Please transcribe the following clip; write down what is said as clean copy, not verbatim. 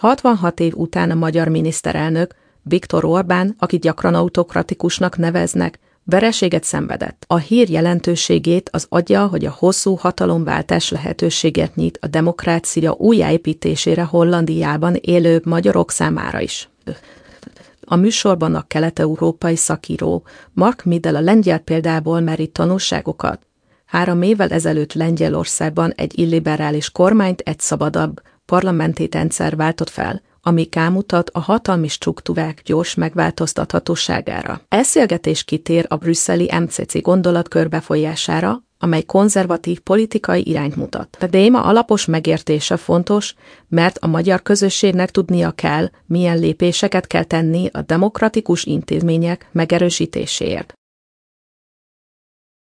66 év után a magyar miniszterelnök, Viktor Orbán, akit gyakran autokratikusnak neveznek, vereséget szenvedett. A hír jelentőségét az adja, hogy a hosszú hatalomváltás lehetőséget nyit a demokrácia újjáépítésére Hollandiában élő magyarok számára is. A műsorban a kelet-európai szakíró Mark Middel a lengyel példából merít tanulságokat. 3 évvel ezelőtt Lengyelországban egy illiberális kormányt egy szabadabb parlamenti rendszer váltott fel, ami rámutat a hatalmi struktúrák gyors megváltoztathatóságára. Beszélgetés kitér a brüsszeli MCC gondolatkör befolyására, amely konzervatív politikai irányt mutat. A téma alapos megértése fontos, mert a magyar közösségnek tudnia kell, milyen lépéseket kell tenni a demokratikus intézmények megerősítéséért.